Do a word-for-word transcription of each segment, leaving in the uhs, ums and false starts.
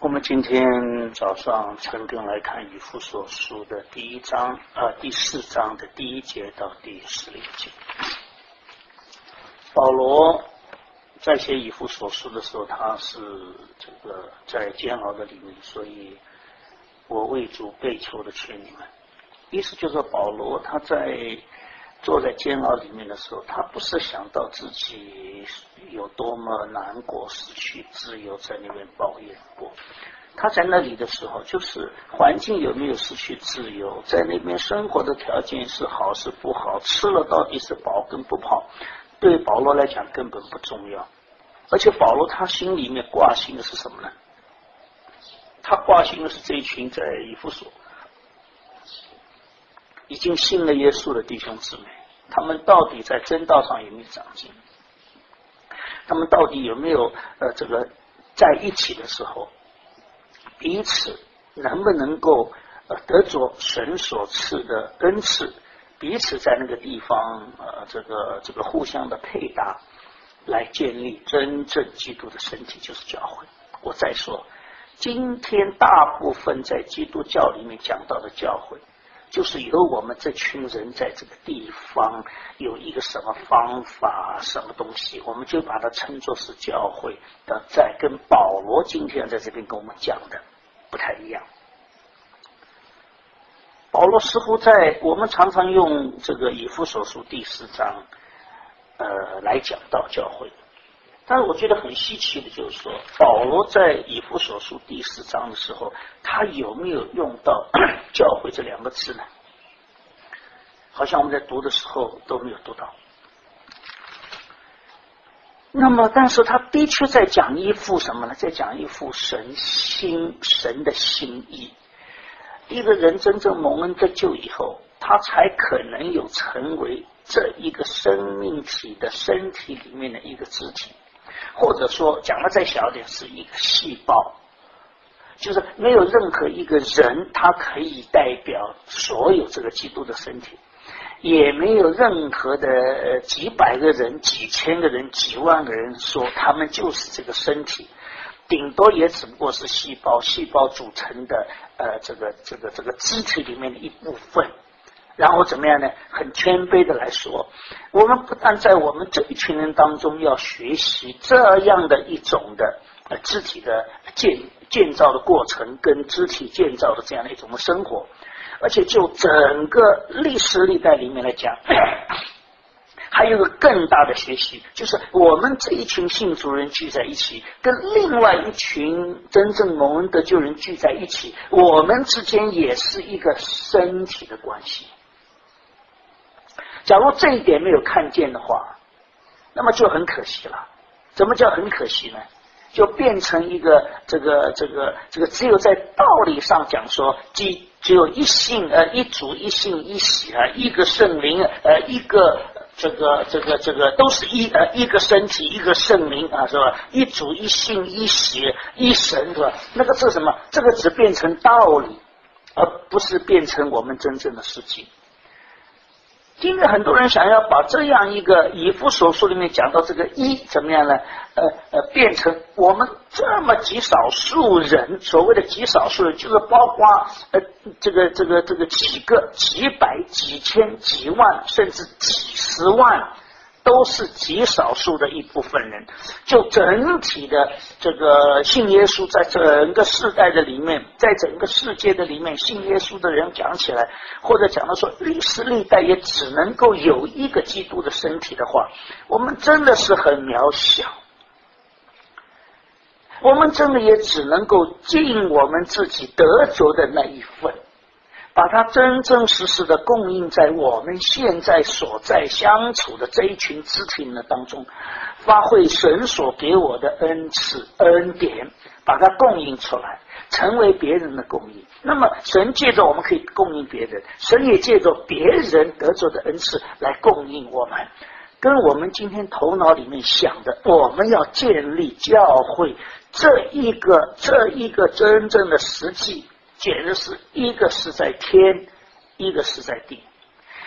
我们今天早上陈根来看以弗所书的第一章呃第四章的第一节到第十六节。保罗在写以弗所书的时候，他是这个在煎熬的里面，所以我为主被囚的劝你们。意思就是说，保罗他在坐在煎熬里面的时候，他不是想到自己有多么难过，失去自由，在那边抱怨过。他在那里的时候，就是环境有没有失去自由，在那边生活的条件是好是不好，吃了到底是饱跟不饱，对保罗来讲根本不重要。而且保罗他心里面挂心的是什么呢？他挂心的是这一群在以弗所已经信了耶稣的弟兄姊妹，他们到底在真道上有没有长进？他们到底有没有呃这个在一起的时候，彼此能不能够呃得着神所赐的恩赐，彼此在那个地方呃这个这个互相的配搭，来建立真正基督的身体，就是教会。我再说，今天大部分在基督教里面讲到的教会，就是由我们这群人在这个地方有一个什么方法什么东西，我们就把它称作是教会的，在跟保罗今天在这边跟我们讲的不太一样。保罗似乎在我们常常用这个以弗所书第四章呃来讲到教会，但是我觉得很稀奇的就是说，保罗在以弗所书第四章的时候，他有没有用到教会这两个字呢？好像我们在读的时候都没有读到。那么但是他的确在讲一副什么呢？在讲一副神心神的心意。一个人真正蒙恩得救以后，他才可能有成为这一个生命体的身体里面的一个肢体，或者说讲的再小点，是一个细胞。就是没有任何一个人他可以代表所有这个基督的身体，也没有任何的几百个人几千个人几万个人说他们就是这个身体，顶多也只不过是细胞细胞组成的呃这个这个这个肢体里面的一部分。然后怎么样呢？很谦卑的来说，我们不但在我们这一群人当中要学习这样的一种的呃肢体的建建造的过程，跟肢体建造的这样的一种生活，而且就整个历史历代里面来讲，还有个更大的学习，就是我们这一群信主人聚在一起，跟另外一群真正蒙恩得救人聚在一起，我们之间也是一个身体的关系。假如这一点没有看见的话，那么就很可惜了。怎么叫很可惜呢？就变成一个这个这个这个只有在道理上讲说，即只有一信呃一主一信一洗啊，一个圣灵呃一个这个这个这个都是一呃一个身体一个圣灵啊，是吧？一主一信一洗一神，是吧？那个是什么？这个只变成道理，而不是变成我们真正的事情。今天很多人想要把这样一个以弗所书里面讲到这个一怎么样呢？呃呃，变成我们这么极少数人，所谓的极少数人，就是包括呃这个这个这个几个、几百、几千、几万，甚至几十万，都是极少数的一部分人。就整体的这个信耶稣，在整个世代的里面，在整个世界的里面，信耶稣的人讲起来，或者讲到说历史历代也只能够有一个基督的身体的话，我们真的是很渺小。我们真的也只能够尽我们自己得着的那一份，把它真真实实的供应在我们现在所在相处的这一群肢体呢当中，发挥神所给我的恩赐恩典，把它供应出来，成为别人的供应。那么神借着我们可以供应别人，神也借着别人得着的恩赐来供应我们。跟我们今天头脑里面想的，我们要建立教会这一个这一个真正的实际，简直是一个是在天，一个是在地。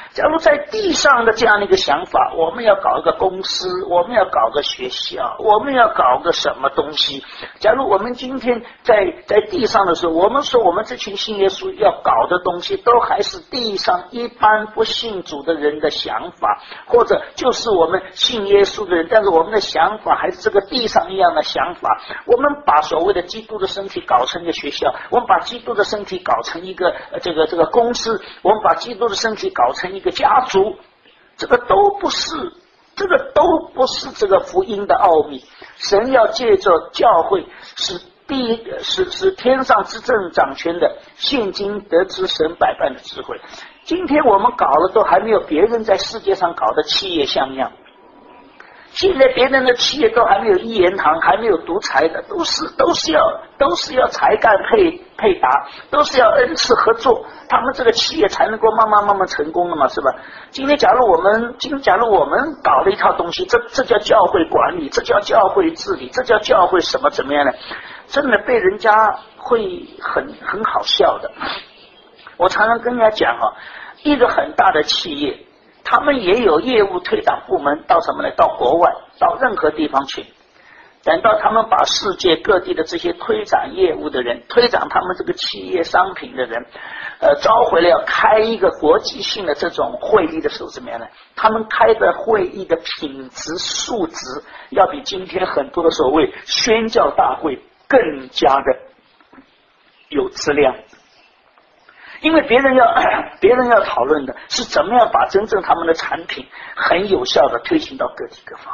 假如在地上的这样的一个想法，我们要搞一个公司，我们要搞个学校，我们要搞个什么东西，假如我们今天在在地上的时候，我们说我们这群信耶稣要搞的东西都还是地上一般不信主的人的想法，或者就是我们信耶稣的人，但是我们的想法还是这个地上一样的想法，我们把所谓的基督的身体搞成一个学校，我们把基督的身体搞成一个呃这个这个公司，我们把基督的身体搞成一个家族，这个都不是，这个都不是这个福音的奥秘。神要借着教会使地使使天上之政掌权的现今得知神百般的智慧。今天我们搞了都还没有别人在世界上搞的企业像样，现在别人的企业都还没有一言堂，还没有独裁的，都是都是要都是要才干配配搭，都是要恩赐合作，他们这个企业才能够慢慢慢慢成功的嘛，是吧？今天假如我们今天假如我们搞了一套东西，这这叫教会管理，这叫教会治理，这叫教会什么怎么样呢？真的被人家会很很好笑的。我常常跟人家讲哈，一个很大的企业，他们也有业务推展部门，到什么呢？到国外，到任何地方去。等到他们把世界各地的这些推展业务的人，推展他们这个企业商品的人，呃，招回来要开一个国际性的这种会议的时候，怎么样呢？他们开的会议的品质素质，要比今天很多的所谓宣教大会更加的有质量。因为别人要别人要讨论的是怎么样把真正他们的产品很有效的推行到各地各方。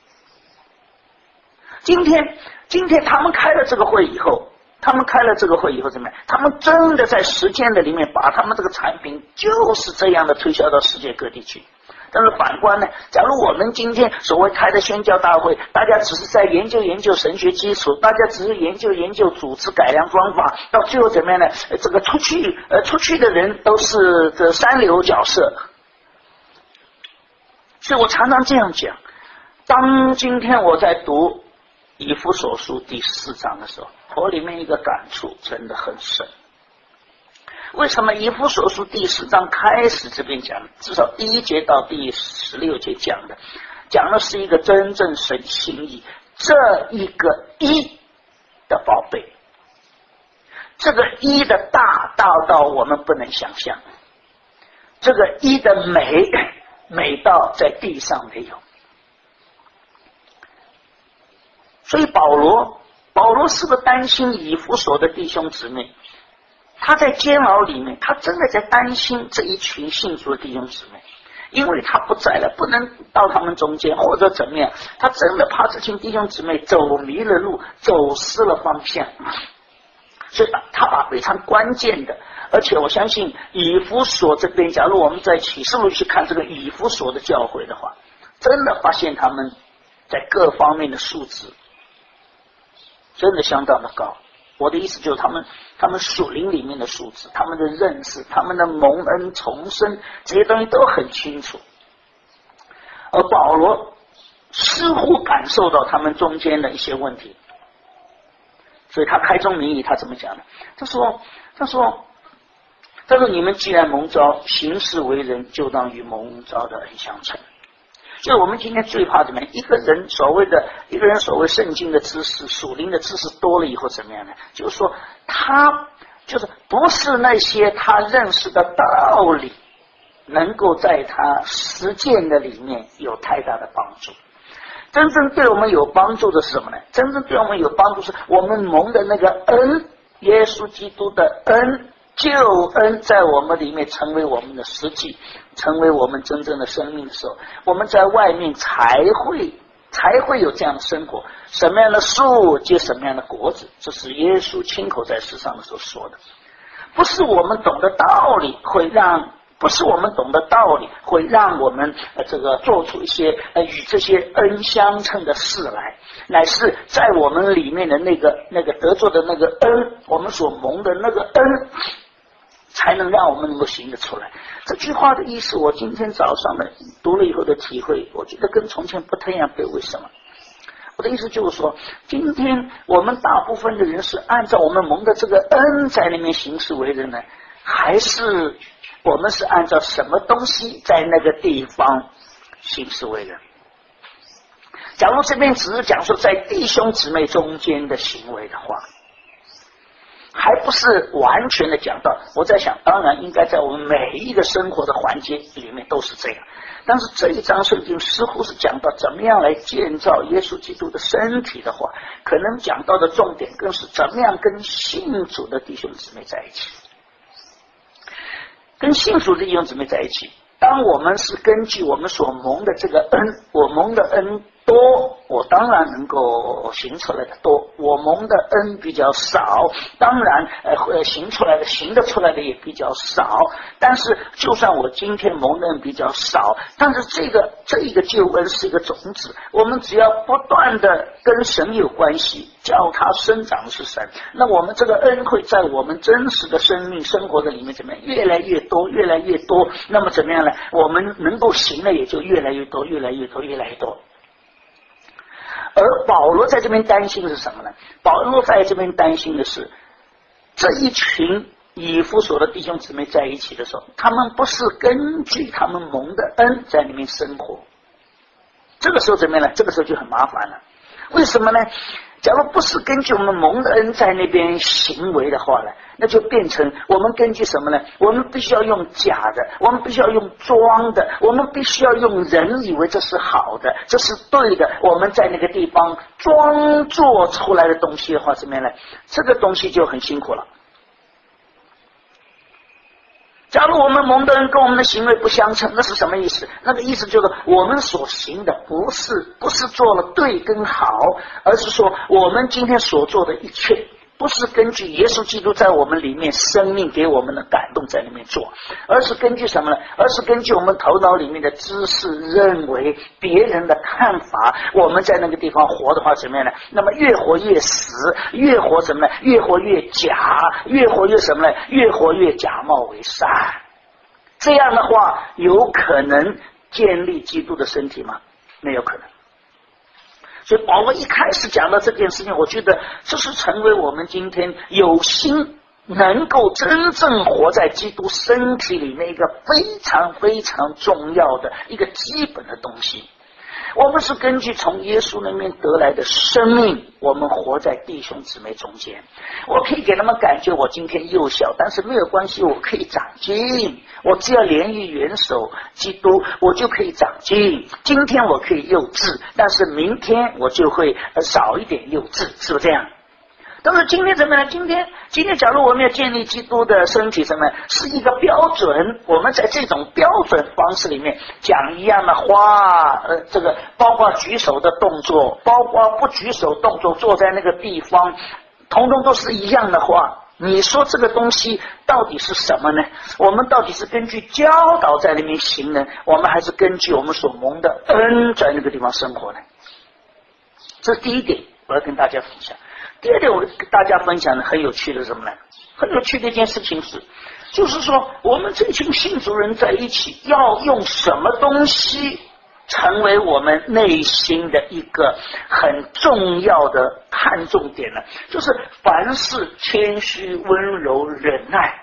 今天今天他们开了这个会以后，他们开了这个会以后怎么样？他们真的在实践的里面把他们这个产品就是这样的推销到世界各地去。但是反观呢，假如我们今天所谓开的宣教大会，大家只是在研究研究神学基础，大家只是研究研究组织改良方法，到最后怎么样呢？这个出去呃出去的人都是这三流角色。所以我常常这样讲，当今天我在读以弗所书第四章的时候，我里面一个感触真的很深。为什么以弗所书第四章开始这边讲，至少第一节到第十六节讲的，讲的是一个真正神心意这一个一的宝贝，这个一的大大到我们不能想象，这个一的美美到在地上没有。所以保罗保罗是不是担心以弗所的弟兄姊妹？他在监牢里面，他真的在担心这一群信主的弟兄姊妹，因为他不在了，不能到他们中间，或者怎么样，他真的怕这群弟兄姊妹走迷了路，走失了方向，所以他把非常关键的，而且我相信以弗所这边，假如我们在启示录去看这个以弗所的教会的话，真的发现他们在各方面的素质真的相当的高。我的意思就是他们他们属灵里面的素质，他们的认识，他们的蒙恩重生，这些东西都很清楚。而保罗似乎感受到他们中间的一些问题，所以他开宗明义，他怎么讲呢？他说他说他说你们既然蒙召，行事为人就当与蒙召的恩相称。就是我们今天最怕怎么样？一个人所谓的一个人所谓圣经的知识、属灵的知识多了以后怎么样呢？就是说他就是不是那些他认识的道理能够在他实践的里面有太大的帮助。真正对我们有帮助的是什么呢？真正对我们有帮助是我们蒙的那个恩，耶稣基督的恩，救恩在我们里面成为我们的实际，成为我们真正的生命的时候，我们在外面才会才会有这样的生活。什么样的树结什么样的果子，这是耶稣亲口在世上的时候说的。不是我们懂得道理会让不是我们懂得道理会让我们呃这个做出一些呃与这些恩相称的事来，乃是在我们里面的那个那个得做的那个恩，我们所蒙的那个恩，才能让我们能够行得出来。这句话的意思，我今天早上的读了以后的体会，我觉得跟从前不太一样。为什么？我的意思就是说，今天我们大部分的人是按照我们蒙的这个恩在那边行事为人呢，还是我们是按照什么东西在那个地方行事为人。假如这边只是讲说在弟兄姊妹中间的行为的话，还不是完全的讲到。我在想，当然应该在我们每一个生活的环节里面都是这样，但是这一章圣经似乎是讲到怎么样来建造耶稣基督的身体的话，可能讲到的重点更是怎么样跟信主的弟兄姊妹在一起，跟信主的弟兄姊妹在一起。当我们是根据我们所蒙的这个恩，我蒙的恩多，我当然能够行出来的多；我蒙的恩比较少，当然呃行出来的行得出来的也比较少。但是就算我今天蒙的恩比较少，但是这个这一个救恩是一个种子，我们只要不断的跟神有关系，叫它生长是神，那我们这个恩会在我们真实的生命生活的里面怎么样越来越多越来越多，那么怎么样呢？我们能够行的也就越来越多越来越多越来越多。而保罗在这边担心的是什么呢？保罗在这边担心的是这一群以弗所的弟兄姊妹在一起的时候，他们不是根据他们蒙的恩在里面生活，这个时候怎么样呢？这个时候就很麻烦了。为什么呢？假如不是根据我们蒙的恩在那边行为的话呢，那就变成我们根据什么呢？我们必须要用假的，我们必须要用装的，我们必须要用人以为这是好的，这是对的，我们在那个地方装作出来的东西的话，怎么样呢？这个东西就很辛苦了。假如我们蒙的恩跟我们的行为不相称，那是什么意思？那个意思就是我们所行的不是不是做了对跟好，而是说我们今天所做的一切不是根据耶稣基督在我们里面生命给我们的感动在里面做，而是根据什么呢？而是根据我们头脑里面的知识，认为别人的看法，我们在那个地方活的话怎么样呢？那么越活越死，越活什么呢？越活越假，越活越什么呢？越活越假冒为善。这样的话有可能建立基督的身体吗？没有可能。所以保罗一开始讲到这件事情，我觉得这是成为我们今天有心能够真正活在基督身体里面一个非常非常重要的一个基本的东西。我们是根据从耶稣那边得来的生命，我们活在弟兄姊妹中间。我可以给他们感觉我今天幼小，但是没有关系，我可以长进。我只要连于元首基督，我就可以长进。今天我可以幼稚，但是明天我就会少一点幼稚，是不是这样？但是今天怎么样？今天今天假如我们要建立基督的身体，什么是一个标准？我们在这种标准方式里面讲一样的话，呃，这个包括举手的动作，包括不举手动作，坐在那个地方，统统都是一样的话。你说这个东西到底是什么呢？我们到底是根据教导在里面行呢，我们还是根据我们所蒙的恩在那个地方生活呢？这是第一点，我要跟大家分享。第二点，我跟大家分享的很有趣的是什么呢？很有趣的一件事情是，就是说我们这群信主人在一起要用什么东西成为我们内心的一个很重要的看重点呢？就是凡事谦虚、温柔、忍耐。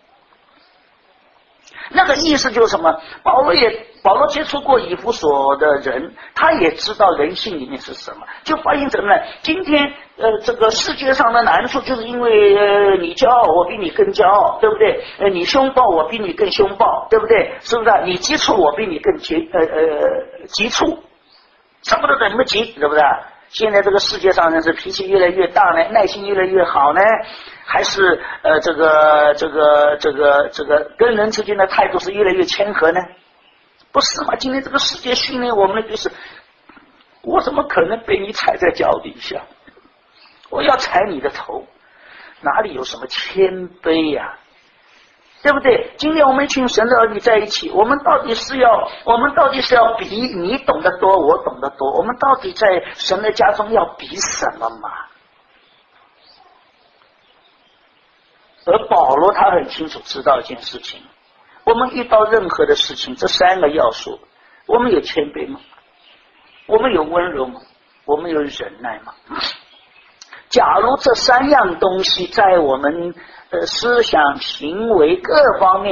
那个意思就是什么？保罗也保罗接触过以弗所的人，他也知道人性里面是什么，就发现什么呢？今天呃，这个世界上的难处，就是因为呃你骄傲，我比你更骄傲，对不对？呃，你凶暴，我比你更凶暴，对不对？是不是啊？你急促，我比你更急呃呃急促，什么都等不及，对不对？现在这个世界上呢，是脾气越来越大呢，耐心越来越好呢，还是呃这个这个这个这个跟人之间的态度是越来越谦和呢？不是吗？今天这个世界训练我们的就是，我怎么可能被你踩在脚底下？我要踩你的头，哪里有什么谦卑呀、啊？对不对？今天我们一群神的儿女在一起，我们到底是要，我们到底是要比你懂得多，我懂得多，我们到底在神的家中要比什么嘛？而保罗他很清楚知道一件事情，我们遇到任何的事情，这三个要素，我们有谦卑吗？我们有温柔吗？我们有忍耐吗？假如这三样东西在我们呃思想、行为各方面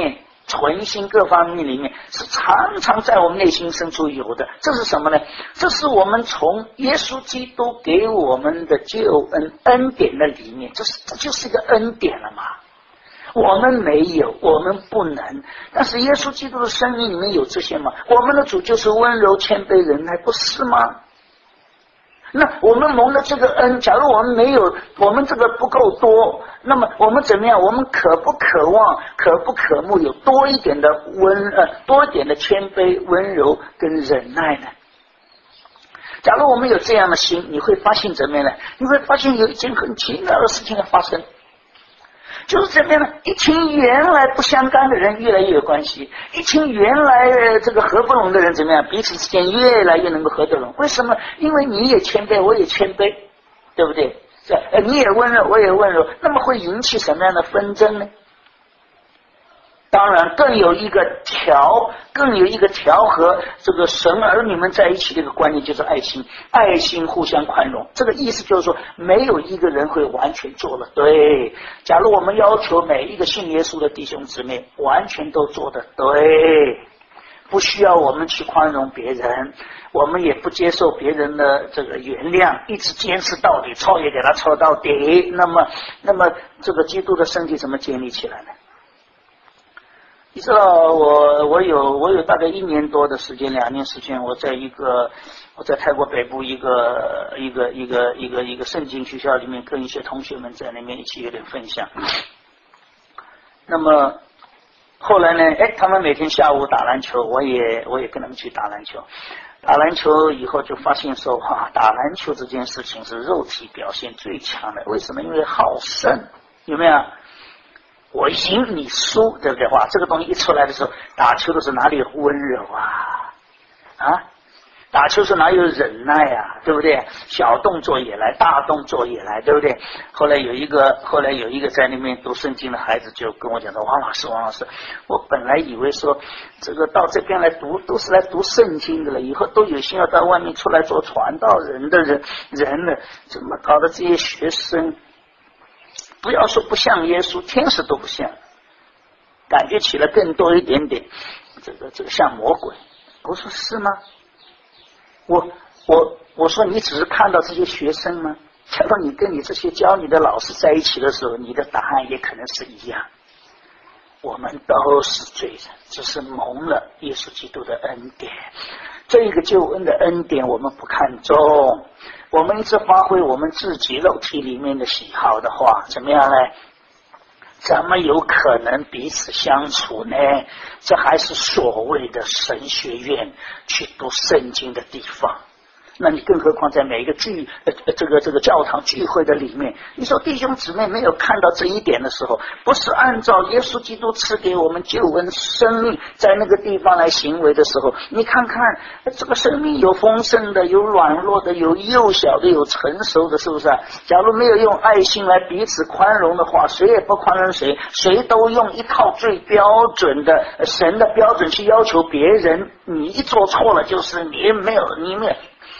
存心各方面里面是常常在我们内心深处有的。这是什么呢？这是我们从耶稣基督给我们的救恩恩典的里面，这是这就是一个恩典了嘛。我们没有，我们不能，但是耶稣基督的生命里面有这些吗？我们的主就是温柔谦卑忍耐，不是吗？那我们蒙的这个恩，假如我们没有，我们这个不够多，那么我们怎么样？我们可不渴望，可不可慕有多一点的温呃，多一点的谦卑、温柔跟忍耐呢？假如我们有这样的心，你会发现怎么样呢？你会发现有一件很奇妙的事情的发生。就是这边呢，一群原来不相干的人越来越有关系，一群原来这个合不拢的人怎么样，彼此之间越来越能够合得拢。为什么？因为你也谦卑，我也谦卑，对不对？呃，你也温柔，我也温柔，那么会引起什么样的纷争呢？当然更有一个调更有一个调和这个神儿女们在一起的一个观念，就是爱心，爱心互相宽容。这个意思就是说，没有一个人会完全做了对。假如我们要求每一个信耶稣的弟兄姊妹完全都做得对，不需要我们去宽容别人，我们也不接受别人的这个原谅，一直坚持到底，抄也给他抄到底，那么那么这个基督的身体怎么建立起来呢？你知道我我有我有大概一年多的时间，两年时间，我在一个我在泰国北部一个一个一个一个一个圣经学校里面，跟一些同学们在那边一起有点分享。那么后来呢，哎，他们每天下午打篮球，我也我也跟他们去打篮球。打篮球以后就发现说，哈，打篮球这件事情是肉体表现最强的。为什么？因为好胜，有没有？我赢你输，对不对？哇，这个东西一出来的时候，打球的时候哪里有温柔啊？啊，打球时哪有忍耐啊？对不对？小动作也来，大动作也来，对不对？后来有一个，后来有一个在那边读圣经的孩子就跟我讲说：“王老师，王老师，我本来以为说这个到这边来读都是来读圣经的了，以后都有心要到外面出来做传道人的人人了，怎么搞得这些学生？”不要说不像耶稣，天使都不像，感觉起来更多一点点，这个这个像魔鬼。我说是吗？我我我说你只是看到这些学生吗？假如你跟你这些教你的老师在一起的时候，你的答案也可能是一样。我们都是罪人，只是蒙了耶稣基督的恩典。这个救恩的恩典我们不看重，我们一直发挥我们自己肉体里面的喜好的话，怎么样呢？怎么有可能彼此相处呢？这还是所谓的神学院去读圣经的地方。那你更何况在每一个聚呃这个这个教堂聚会的里面，你说弟兄姊妹没有看到这一点的时候，不是按照耶稣基督赐给我们救恩生命在那个地方来行为的时候，你看看这个生命有丰盛的，有软弱的，有幼小的，有成熟的，是不是啊？假如没有用爱心来彼此宽容的话，谁也不宽容谁，谁都用一套最标准的神的标准去要求别人，你一做错了就是你没有你没有。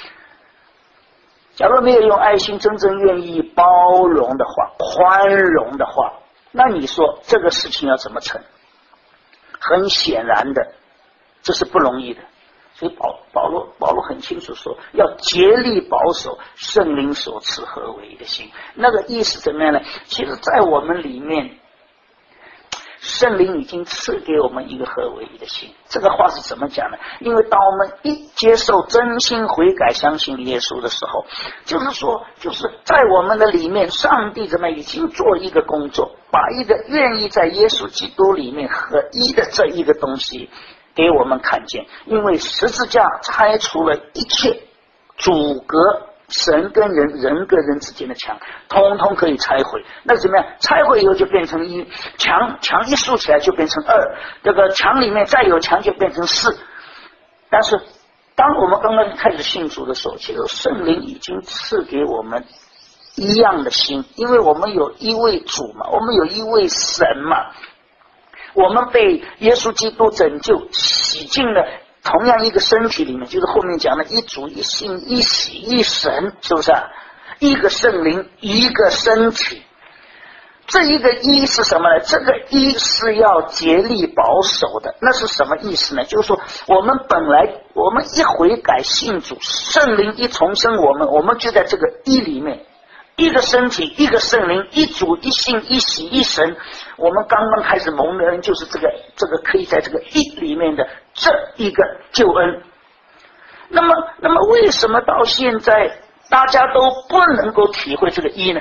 假如没有用爱心真正愿意包容的话，宽容的话，那你说这个事情要怎么成？很显然的，这是不容易的。所以保保罗保罗很清楚说，要竭力保守圣灵所赐合为一的心。那个意思怎么样呢？其实在我们里面，圣灵已经赐给我们一个合为一的心。这个话是怎么讲呢？因为当我们一接受真心悔改相信耶稣的时候，就是说就是在我们的里面，上帝怎么已经做一个工作，把一个愿意在耶稣基督里面合一的这一个东西给我们看见。因为十字架拆除了一切阻隔神跟人人跟人之间的墙，通通可以拆毁。那怎么样？拆毁以后就变成一，墙墙一竖起来就变成二，这个墙里面再有墙就变成四。但是当我们刚刚开始信主的时候，其实圣灵已经赐给我们一样的心，因为我们有一位主嘛，我们有一位神嘛，我们被耶稣基督拯救洗净了同样一个身体里面，就是后面讲的一主一信一洗一神，是不是啊？一个圣灵一个身体。 这一个一是什么呢？这个一是要竭力保守的。那是什么意思呢？就是说我们本来我们一悔改信主，圣灵一重生我们，我们就在这个一里面，一个身体，一个圣灵，一主一信一喜一神。我们刚刚开始蒙的恩就是这个这个可以在这个一里面的这一个救恩。那么那么为什么到现在大家都不能够体会这个一呢？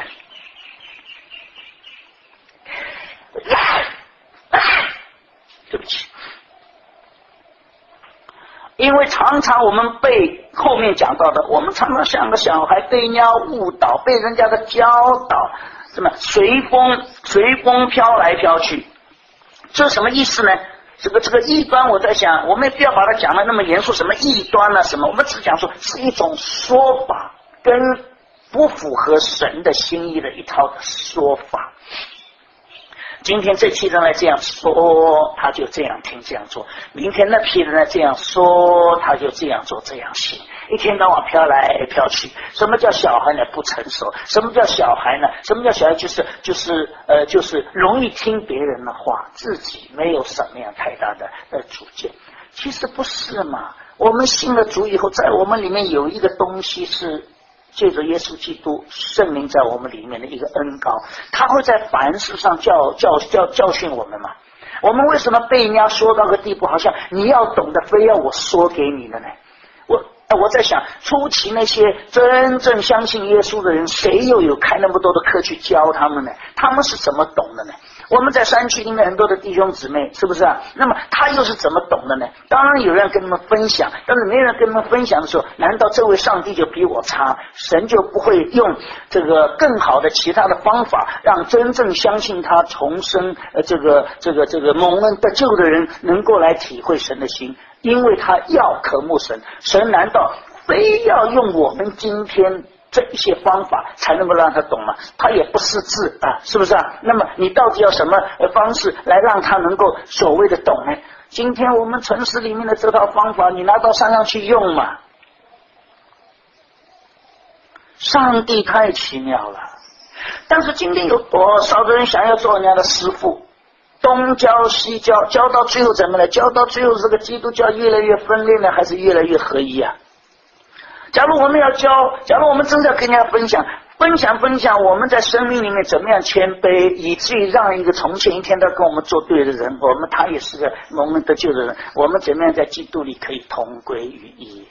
对不起，因为常常我们被后面讲到的，我们常常像个小孩被人家误导，被人家的教导，什么随风随风飘来飘去，这什么意思呢？这个这个异端，我在想，我们也不要把它讲的那么严肃，什么异端啊什么，我们只讲说是一种说法，跟不符合神的心意的一套的说法。今天这批人来这样说，他就这样听这样做；明天那批人来这样说，他就这样做这样行。一天到晚飘来飘去。什么叫小孩呢？不成熟。什么叫小孩呢？什么叫小孩？就是就是呃就是容易听别人的话，自己没有什么样太大的呃主见。其实不是嘛。我们信了主以后，在我们里面有一个东西是借着耶稣基督圣灵在我们里面的一个恩膏，他会在凡事上教教教教训我们嘛。我们为什么被人家说到个地步，好像你要懂得非要我说给你的呢？我我在想，初期那些真正相信耶稣的人，谁又有开那么多的课去教他们呢？他们是怎么懂的呢？我们在山区里面很多的弟兄姊妹，是不是啊？那么他又是怎么懂的呢？当然有人跟他们分享，但是没人跟他们分享的时候，难道这位上帝就比我差？神就不会用这个更好的其他的方法，让真正相信他重生呃这个这个这个蒙恩得救的人能够来体会神的心？因为他要渴慕神，神难道非要用我们今天这一些方法才能够让他懂吗？他也不识字啊，是不是啊？那么你到底要什么方式来让他能够所谓的懂呢？今天我们城市里面的这套方法，你拿到山上去用嘛？上帝太奇妙了。但是今天有多少的人想要做人家的师傅，东教西教，教到最后怎么了？教到最后这个基督教越来越分裂呢，还是越来越合一啊？假如我们要教，假如我们真的跟人家分享分享分享我们在生命里面怎么样谦卑，以至于让一个从前一天都跟我们作对的人，我们他也是个蒙恩得救的人，我们怎么样在基督里可以同归于一？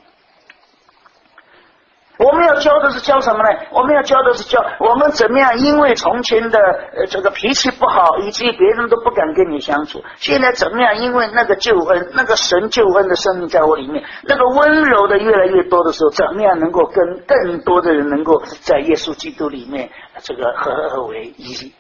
我们要教的是教什么呢？我们要教的是教我们怎么样，因为从前的呃这个脾气不好，以至于别人都不敢跟你相处。现在怎么样？因为那个救恩，那个神救恩的生命在我里面，那个温柔的越来越多的时候，怎么样能够跟更多的人能够在耶稣基督里面这个合而为一？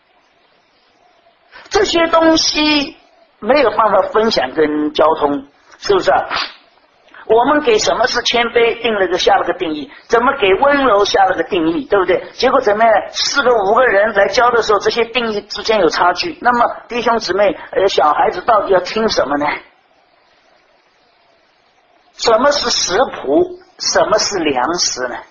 这些东西没有办法分享跟交通，是不是啊？我们给什么是谦卑定了个下了个定义，怎么给温柔下了个定义，对不对？结果怎么样？四个五个人来教的时候，这些定义之间有差距。那么弟兄姊妹，呃，小孩子到底要听什么呢？什么是食谱？什么是粮食呢？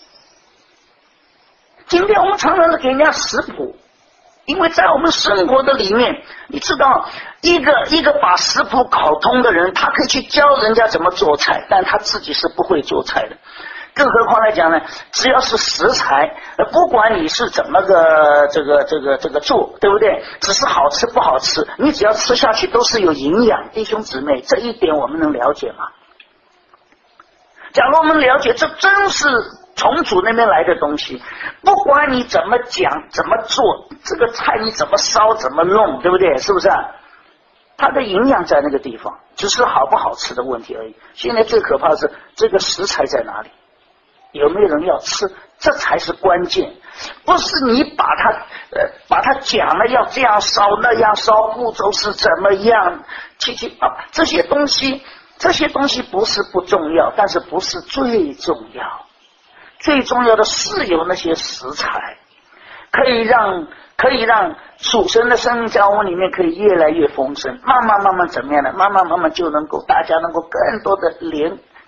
今天我们常常是给人家食谱，因为在我们生活的里面，你知道一个一个把食谱搞通的人，他可以去教人家怎么做菜，但他自己是不会做菜的。更何况来讲呢，只要是食材，不管你是怎么个这个这个这个做，对不对？只是好吃不好吃，你只要吃下去都是有营养。弟兄姊妹，这一点我们能了解吗？假如我们了解，这真是从主那边来的东西，不管你怎么讲怎么做，这个菜你怎么烧怎么弄，对不对？是不是啊？它的营养在那个地方，只是好不好吃的问题而已。现在最可怕的是这个食材在哪里，有没有人要吃，这才是关键。不是你把它呃把它讲了要这样烧那样烧，步骤是怎么样，七七八八这些东西这些东西不是不重要，但是不是最重要。最重要的是有那些食材，可以让可以让属神的生命在我们里面可以越来越丰盛，慢慢慢慢怎么样呢？慢慢慢慢就能够大家能够更多的连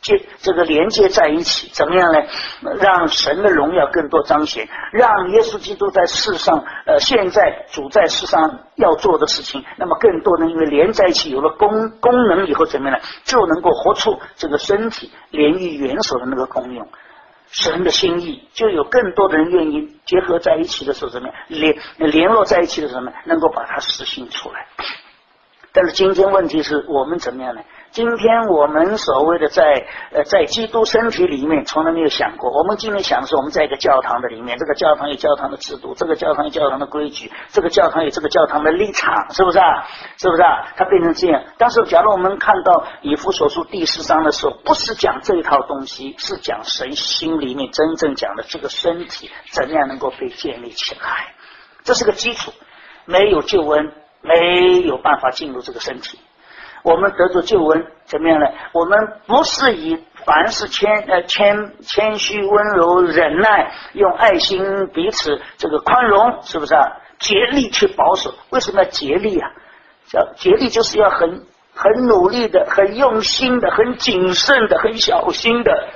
接这个连接在一起，怎么样呢？让神的荣耀更多彰显，让耶稣基督在世上，呃，现在主在世上要做的事情，那么更多人因为连在一起，有了功功能以后，怎么样呢？就能够活出这个身体连于元首的那个功用。神的心意，就有更多的人愿意结合在一起的时候，怎么样联联络在一起的时候呢，能够把它实行出来。但是今天问题是我们怎么样呢？今天我们所谓的在呃在基督身体里面，从来没有想过。我们今天想的是我们在一个教堂的里面，这个教堂有教堂的制度，这个教堂有教堂的规矩，这个教堂有这个教堂的立场，是不是啊？是不是啊？它变成这样。但是假如我们看到以弗所书第十章的时候，不是讲这一套东西，是讲神心里面真正讲的这个身体怎样能够被建立起来，这是个基础。没有救恩，没有办法进入这个身体。我们得着救恩怎么样呢？我们不是以凡是谦呃谦谦虚温柔忍耐，用爱心彼此这个宽容，是不是啊？竭力去保守。为什么要竭力啊？叫竭力就是要很很努力的，很用心的，很谨慎的，很小心的。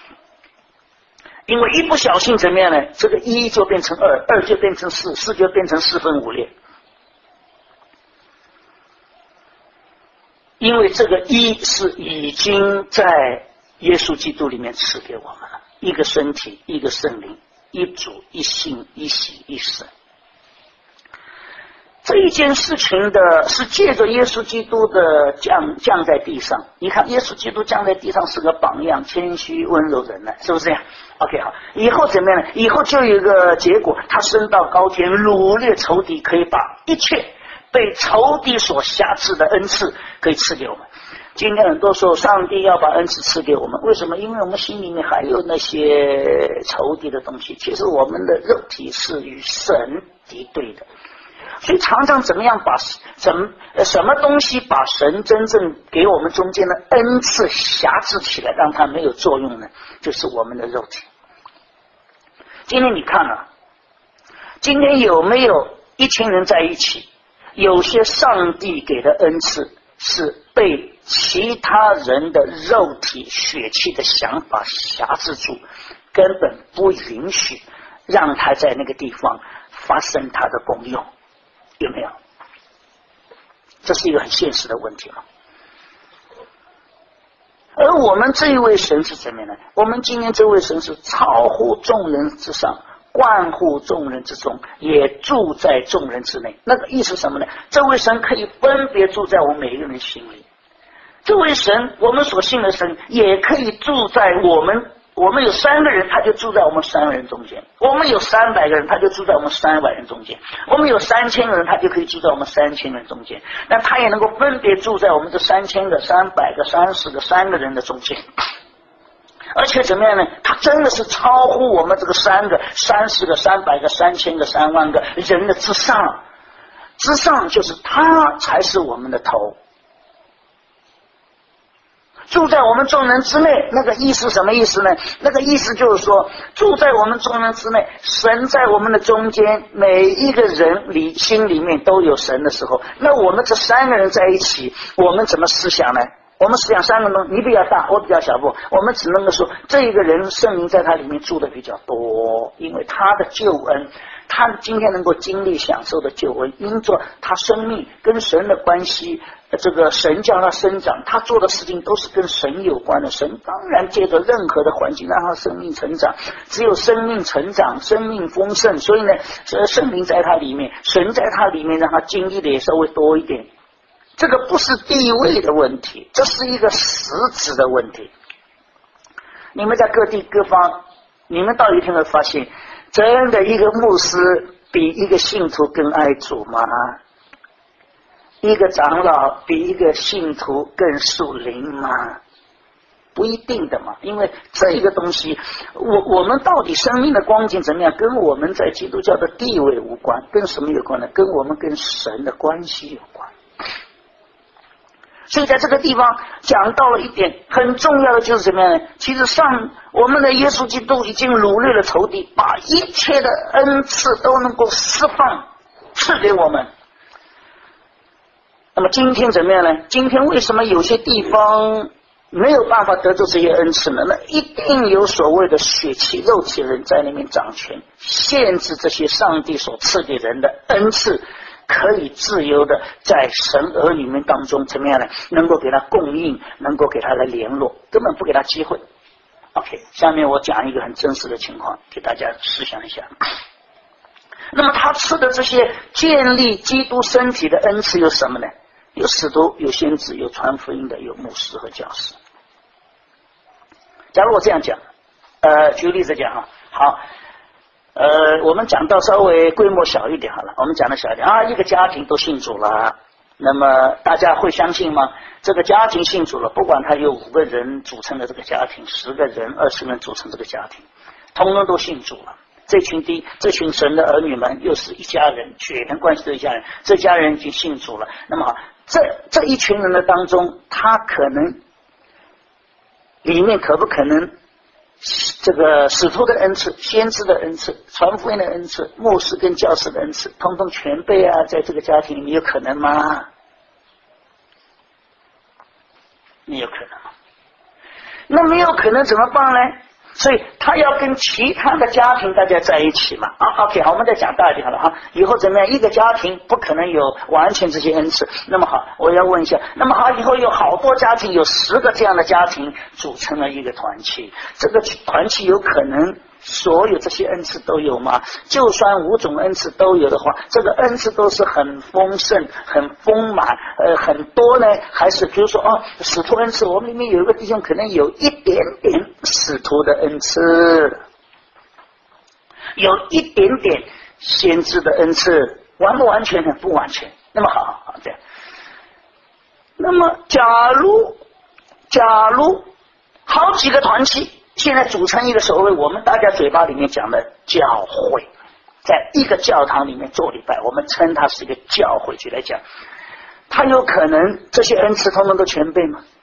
因为一不小心怎么样呢？这个一就变成二，二就变成四，四就变成四分五裂。因为这个一是已经在耶稣基督里面赐给我们了，一个身体，一个圣灵，一主，一信，一喜，一神。这一件事情的是借着耶稣基督的降降在地上。你看耶稣基督降在地上是个榜样，谦虚温柔忍耐，是不是这样 ？OK 好，以后怎么样呢？以后就有一个结果，他升到高天，掳掠仇敌，可以把一切被仇敌所辖制的恩赐可以赐给我们。今天很多时候上帝要把恩赐赐给我们，为什么？因为我们心里面还有那些仇敌的东西，其实我们的肉体是与神敌对的，所以常常怎么样把什么什么东西把神真正给我们中间的恩赐辖制起来，让它没有作用呢？就是我们的肉体。今天你看啊，今天有没有一群人在一起，有些上帝给的恩赐是被其他人的肉体血气的想法辖制住，根本不允许让他在那个地方发生他的功用，有没有？这是一个很现实的问题嘛。而我们这一位神是怎么样呢？我们今天这位神是超乎众人之上，贯乎众人之中，也住在众人之内。那个意思是什么呢？这位神可以分别住在我们每一个人心里。这位神，我们所信的神，也可以住在我们。我们有三个人，他就住在我们三个人中间；我们有三百个人，他就住在我们三百人中间；我们有三千个人，他就可以住在我们三千人中间。但他也能够分别住在我们这三千个、三百个、三十个、三个人的中间。而且怎么样呢？他真的是超乎我们这个三个、三十个、三百个、三千个、三万个人的之上，之上就是他才是我们的头。住在我们众人之内，那个意思什么意思呢？那个意思就是说，住在我们众人之内，神在我们的中间，每一个人里心里面都有神的时候，那我们这三个人在一起，我们怎么思想呢？我们思想三个人，你比较大，我比较小，不，我们只能够说这一个人圣灵在他里面住的比较多，因为他的救恩，他今天能够经历享受的救恩，因着他生命跟神的关系，这个神叫他生长，他做的事情都是跟神有关的。神当然借着任何的环境让他生命成长，只有生命成长，生命丰盛，所以呢，圣灵在他里面，神在他里面，让他经历的也稍微多一点。这个不是地位的问题，这是一个实质的问题。你们在各地各方，你们到一天会发现，真的一个牧师比一个信徒更爱主吗？一个长老比一个信徒更属灵吗？不一定的嘛，因为这个东西，我我们到底生命的光景怎么样，跟我们在基督教的地位无关，跟什么有关呢？跟我们跟神的关系有关。所以在这个地方讲到了一点很重要的，就是什么样呢？其实上我们的耶稣基督已经掳掠了仇敌，把一切的恩赐都能够释放赐给我们。那么今天怎么样呢？今天为什么有些地方没有办法得到这些恩赐呢，那一定有所谓的血气肉体人在那边掌权，限制这些上帝所赐给人的恩赐，可以自由的在神儿女们当中怎么样呢？能够给他供应，能够给他来联络，根本不给他机会。OK， 下面我讲一个很真实的情况，给大家思想一下。那么他赐的这些建立基督身体的恩赐有什么呢？有使徒，有先知，有传福音的，有牧师和教师。假如我这样讲，呃，举个例子讲哈，好，呃，我们讲到稍微规模小一点好了，我们讲的小一点啊，一个家庭都信主了，那么大家会相信吗？这个家庭信主了，不管他有五个人组成的这个家庭，十个人、二十人组成这个家庭，通通都信主了。这群的这群神的儿女们又是一家人，血缘关系的一家人，这家人已经信主了。那么好，这这一群人的当中，他可能里面可不可能这个使徒的恩赐、先知的恩赐、传福音的恩赐、牧师跟教师的恩赐，通通全备啊？在这个家庭里面有可能吗？没有可能。那没有可能怎么办呢？所以他要跟其他的家庭大家在一起嘛。啊 ，OK， 好，我们再讲大一点好了哈。以后怎么样？一个家庭不可能有完全这些恩赐。那么好，我要问一下，那么好，以后有好多家庭，有十个这样的家庭组成了一个团契，这个团契有可能所有这些恩赐都有吗？就算五种恩赐都有的话，这个恩赐都是很丰盛、很丰满，呃，很多呢？还是比如说哦，使徒恩赐，我们里面有一个弟兄可能有一点点使徒的恩赐，有一点点先知的恩赐，完不完全呢？不完全。那么好，好这样。那么假如，假如好几个团契。现在组成一个所谓我们大家嘴巴里面讲的教会，在一个教堂里面做礼拜，我们称它是一个教会去来讲，它有可能这些恩赐通通都全备吗？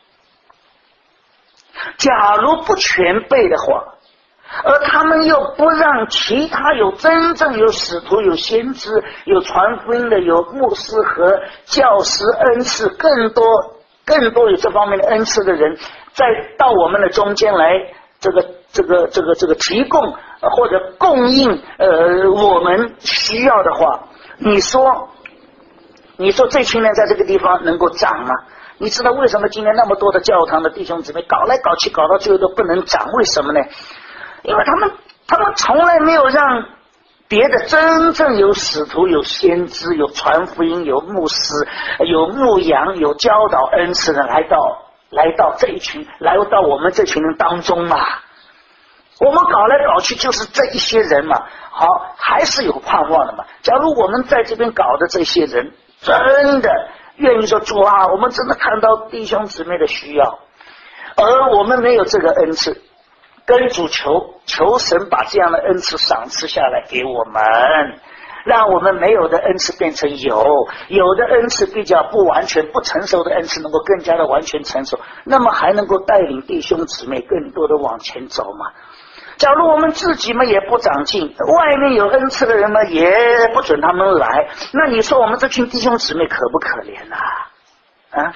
假如不全备的话，而他们又不让其他有真正有使徒、有先知、有传福音的、有牧师和教师恩赐更多更多有这方面的恩赐的人再到我们的中间来这个这个这个这个提供或者供应呃我们需要的话，你说你说这群人在这个地方能够长吗？你知道为什么今天那么多的教堂的弟兄姊妹搞来搞去搞到最后都不能长？为什么呢？因为他们他们从来没有让别的真正有使徒、有先知、有传福音、有牧师、有牧羊、有教导恩赐的来到来到这一群，来到我们这群人当中嘛。我们搞来搞去就是这一些人嘛，好，还是有盼望的嘛。假如我们在这边搞的这些人真的愿意说主啊，我们真的看到弟兄姊妹的需要，而我们没有这个恩赐，跟主求求神把这样的恩赐赏赐下来给我们，让我们没有的恩赐变成有，有的恩赐比较不完全不成熟的恩赐能够更加的完全成熟，那么还能够带领弟兄姊妹更多的往前走嘛。假如我们自己们也不长进，外面有恩赐的人们也不准他们来，那你说我们这群弟兄姊妹可不可怜啊？啊？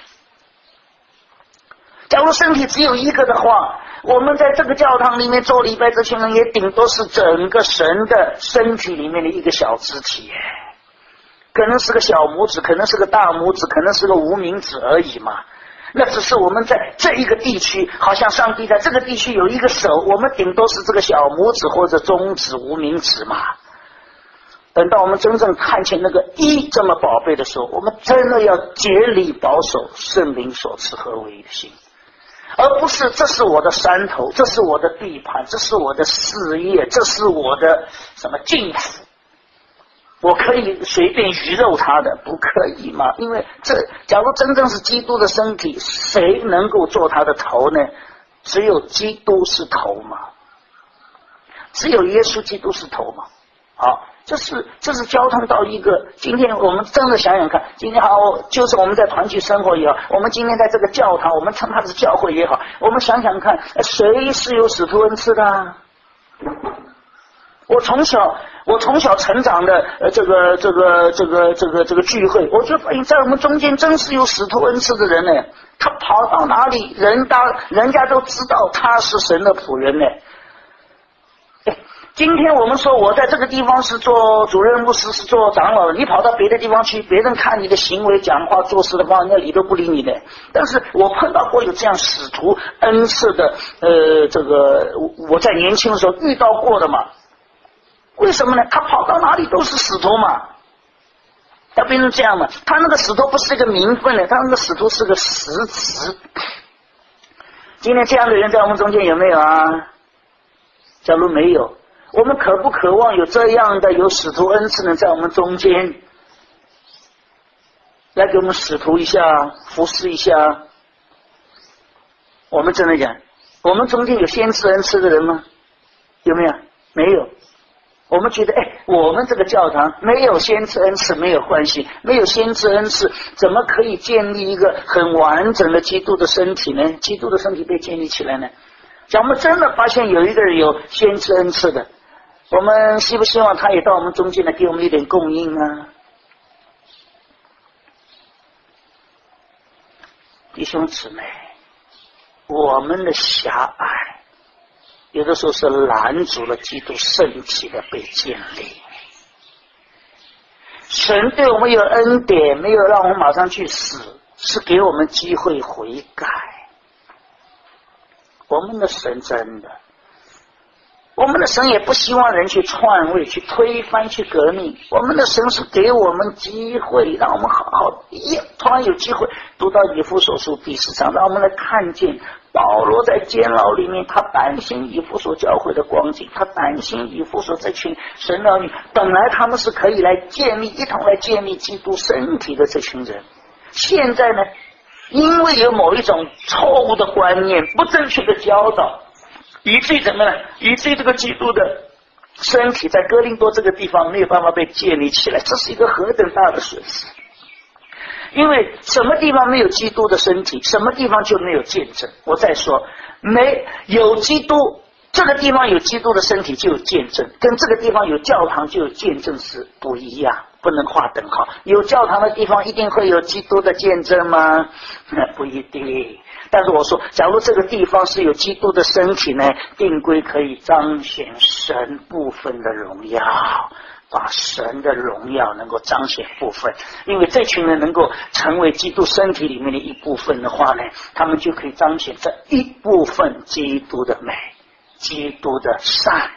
假如身体只有一个的话，我们在这个教堂里面做礼拜，这群人也顶多是整个神的身体里面的一个小肢体，可能是个小拇指，可能是个大拇指，可能是个无名指而已嘛。那只是我们在这一个地区，好像上帝在这个地区有一个手，我们顶多是这个小拇指或者中指、无名指嘛。等到我们真正看见那个一这么宝贝的时候，我们真的要竭力保守圣灵所赐合为一的心，而不是这是我的山头，这是我的地盘，这是我的事业，这是我的什么境府，我可以随便鱼肉他的，不可以嘛？因为这假如真正是基督的身体，谁能够做他的头呢？只有基督是头嘛，只有耶稣基督是头嘛。好，这是这是交通到一个，今天我们真的想想看，今天好，就是我们在团体生活也好，我们今天在这个教堂，我们称它是教会也好，我们想想看，谁是有使徒恩赐的？ 我从小我从小成长的呃这个这个这个这个这个聚会，我就发现在我们中间真是有使徒恩赐的人呢。他跑到哪里，人当人家都知道他是神的仆人呢。哎，今天我们说我在这个地方是做主任牧师，是做长老的，你跑到别的地方去，别人看你的行为、讲话、做事的话，人家理都不理你的。但是我碰到过有这样使徒恩赐的，呃，这个我在年轻的时候遇到过的嘛。为什么呢？他跑到哪里都是使徒嘛。他变成这样嘛？他那个使徒不是一个名分的，他那个使徒是个实质。今天这样的人在我们中间有没有啊？假如没有，我们渴不渴望有这样的有使徒恩赐的在我们中间，来给我们使徒一下，服侍一下？我们真的讲，我们中间有先知恩赐的人吗？有没有？没有。我们觉得，哎，我们这个教堂没有先知恩赐没有关系，没有先知恩赐，怎么可以建立一个很完整的基督的身体呢？基督的身体被建立起来呢？假如我们真的发现有一个人有先知恩赐的，我们希不希望他也到我们中间来给我们一点供应啊？弟兄姊妹，我们的狭隘有的时候是拦阻了基督身体的被建立。神对我们有恩典，没有让我们马上去死，是给我们机会悔改。我们的神真的，我们的神也不希望人去篡位、去推翻、去革命。我们的神是给我们机会，让我们好好一突然有机会读到以弗所书第四章，让我们来看见保罗在监牢里面，他担心以弗所教会的光景，他担心以弗所这群神儿女，本来他们是可以来建立一同来建立基督身体的这群人，现在呢，因为有某一种错误的观念、不正确的教导，以至于怎么呢？以至于这个基督的身体在哥林多这个地方没有办法被建立起来，这是一个何等大的损失！因为什么地方没有基督的身体，什么地方就没有见证。我再说，没有基督，这个地方有基督的身体就有见证，跟这个地方有教堂就有见证是不一样，不能划等号。有教堂的地方一定会有基督的见证吗？不一定。但是我说，假如这个地方是有基督的身体呢，定规可以彰显神部分的荣耀，把神的荣耀能够彰显部分。因为这群人能够成为基督身体里面的一部分的话呢，他们就可以彰显这一部分基督的美，基督的善。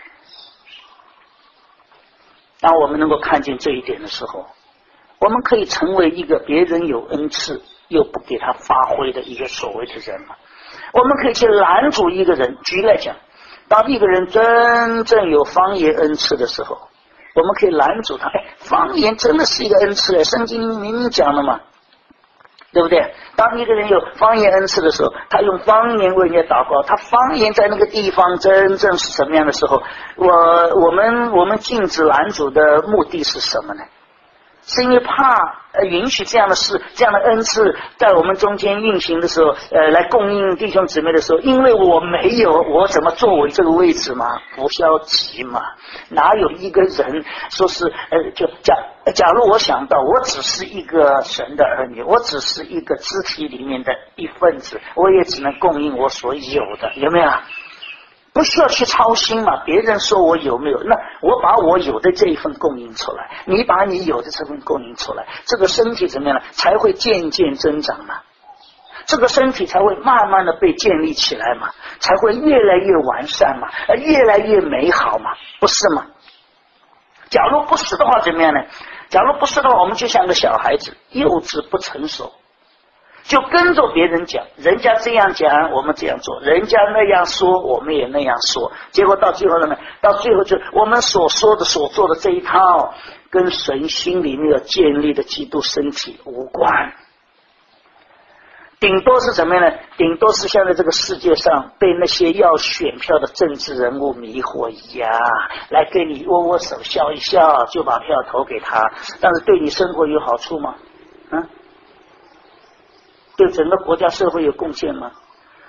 当我们能够看见这一点的时候，我们可以成为一个别人有恩赐又不给他发挥的一个所谓的人嘛。我们可以去拦阻一个人。举例来讲，当一个人真正有方言恩赐的时候，我们可以拦阻他。哎，方言真的是一个恩赐哎，圣经明明讲了嘛，对不对？当一个人有方言恩赐的时候，他用方言为人家祷告，他方言在那个地方真正是什么样的时候，我我们我们禁止拦阻的目的是什么呢？是因为怕呃允许这样的事、这样的恩赐在我们中间运行的时候，呃，来供应弟兄姊妹的时候，因为我没有，我怎么作为这个位置嘛？不消极嘛？哪有一个人说是呃，就假假如我想到我只是一个神的儿女，我只是一个肢体里面的一份子，我也只能供应我所有的，有没有？不需要去操心嘛，别人说我有没有，那我把我有的这一份供应出来，你把你有的这份供应出来，这个身体怎么样呢？才会渐渐增长嘛，这个身体才会慢慢的被建立起来嘛，才会越来越完善嘛，越来越美好嘛，不是吗？假如不是的话怎么样呢？假如不是的话，我们就像个小孩子，幼稚不成熟，就跟着别人讲，人家这样讲我们这样做，人家那样说我们也那样说，结果到最后呢，到最后就我们所说的所做的这一套跟神心里面要建立的基督身体无关，顶多是怎么样呢？顶多是像在这个世界上被那些要选票的政治人物迷惑一样，来给你握握手笑一笑就把票投给他，但是对你生活有好处吗？嗯，对整个国家社会有贡献吗？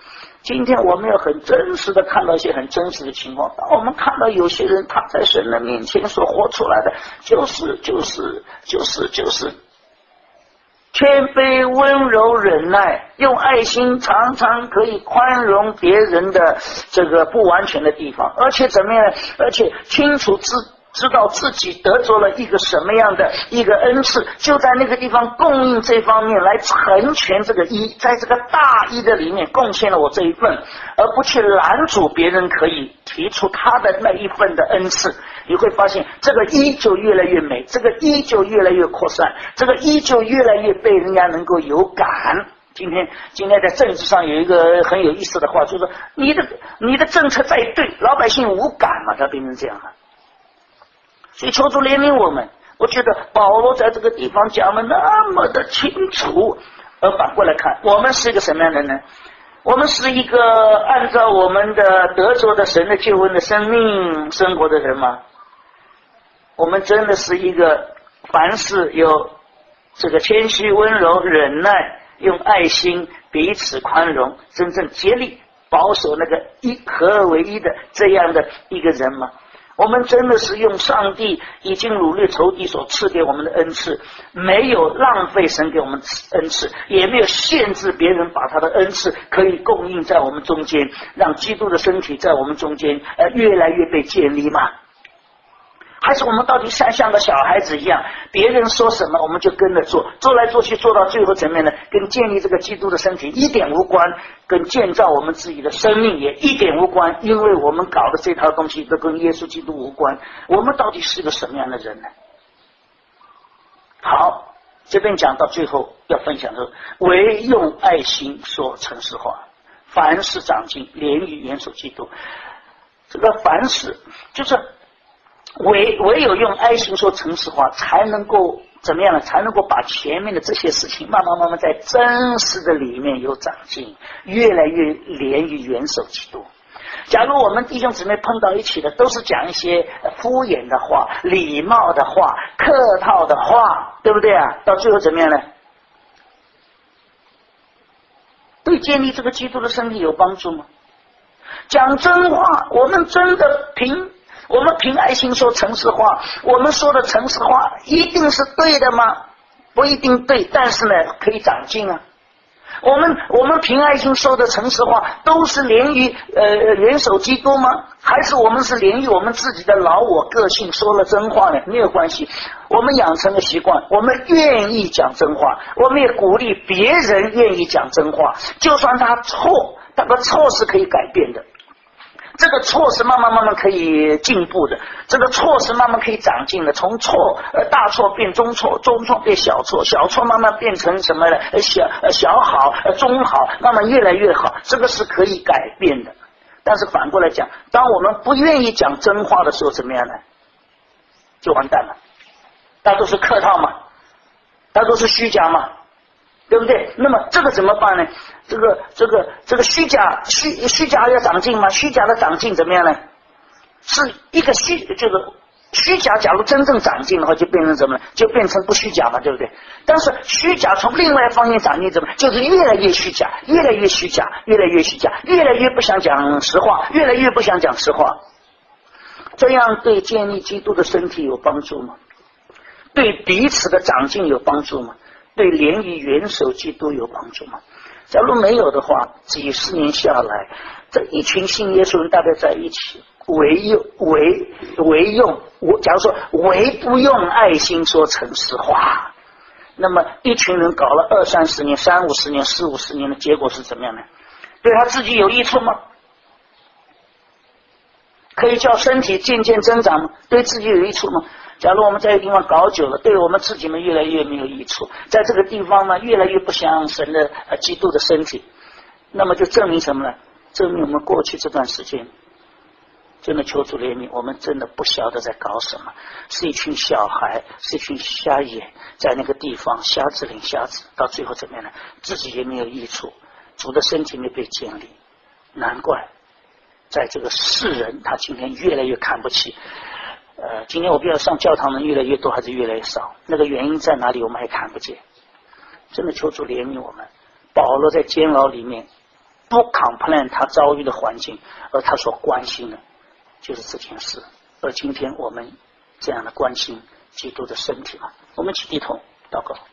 今天我们要很真实的看到一些很真实的情况。当我们看到有些人他在神的面前所活出来的，就是就是就是就是谦卑、温柔、忍耐，用爱心常常可以宽容别人的这个不完全的地方，而且怎么样？而且清楚知知道自己得着了一个什么样的一个恩赐，就在那个地方供应这方面来成全这个一，在这个大一的里面贡献了我这一份，而不去拦阻别人可以提出他的那一份的恩赐。你会发现这个一就越来越美，这个一就越来越扩散，这个一就越来越被人家能够有感。今天今天在政治上有一个很有意思的话，就是说你的你的政策再对，老百姓无感嘛，它变成这样了。所以求主怜悯我们，我觉得保罗在这个地方讲的那么的清楚，而反过来看，我们是一个什么样的人呢？我们是一个按照我们的得着的神的救恩的生命生活的人吗？我们真的是一个凡事有这个谦虚、温柔、忍耐，用爱心彼此宽容，真正竭力保守那个一合而为一的这样的一个人吗？我们真的是用上帝已经努力筹集所赐给我们的恩赐，没有浪费神给我们恩赐，也没有限制别人把他的恩赐可以供应在我们中间，让基督的身体在我们中间呃越来越被建立吗？还是我们到底像像个小孩子一样，别人说什么我们就跟着做，做来做去，做到最后怎么样呢？跟建立这个基督的身体一点无关，跟建造我们自己的生命也一点无关，因为我们搞的这套东西都跟耶稣基督无关。我们到底是个什么样的人呢？好，这边讲到最后要分享的，唯用爱心说诚实话，凡事长进，连于元首基督。这个凡事就是唯唯有用爱心说诚实话，才能够怎么样呢？才能够把前面的这些事情慢慢慢慢在真实的里面有长进，越来越连于元首基督。假如我们弟兄姊妹碰到一起的都是讲一些敷衍的话、礼貌的话、客套的话，对不对啊？到最后怎么样呢？对建立这个基督的身体有帮助吗？讲真话，我们真的凭我们凭爱心说诚实话，我们说的诚实话一定是对的吗？不一定对，但是呢可以长进啊。我们我们凭爱心说的诚实话都是连于呃元首基督吗？还是我们是连于我们自己的老我个性说了真话呢？没有关系，我们养成了习惯，我们愿意讲真话，我们也鼓励别人愿意讲真话，就算他错，他的错是可以改变的，这个错是慢慢慢慢可以进步的，这个错是慢慢可以长进的，从错呃大错变中错，中错变小错，小错慢慢变成什么呢？小小好中好，慢慢越来越好，这个是可以改变的。但是反过来讲，当我们不愿意讲真话的时候怎么样呢？就完蛋了，大都是客套嘛，大都是虚假嘛，对不对？那么这个怎么办呢？这个这个这个虚假虚虚假要长进吗？虚假的长进怎么样呢？是一个虚这个虚假，假如真正长进的话，就变成什么呢？就变成不虚假嘛，对不对？但是虚假从另外一方面长进，怎么就是越来越虚假，越来越虚假，越来越虚假，越来越不想讲实话，越来越不想讲实话。这样对建立基督的身体有帮助吗？对彼此的长进有帮助吗？对连于元首基督有帮助吗？假如没有的话，几十年下来，这一群信耶稣人大概在一起，唯用唯唯用我假如说唯不用爱心说诚实话，那么一群人搞了二三十年、三五十年、四五十年的结果是怎么样呢？对他自己有益处吗？可以叫身体渐渐增长吗？对自己有益处吗？假如我们在这个地方搞久了，对我们自己们越来越没有益处，在这个地方呢越来越不像神的呃基督的身体，那么就证明什么呢？证明我们过去这段时间真的求主怜悯，我们真的不晓得在搞什么，是一群小孩，是一群瞎眼，在那个地方瞎子领瞎子，到最后怎么样呢？自己也没有益处，主的身体没被建立，难怪在这个世人他今天越来越看不起。呃，今天我不知道上教堂的人越来越多还是越来越少，那个原因在哪里我们还看不见。真的求主怜悯我们。保罗在监牢里面不 complain 他遭遇的环境，而他所关心的就是这件事。而今天我们这样的关心基督的身体嘛，我们起低头祷告。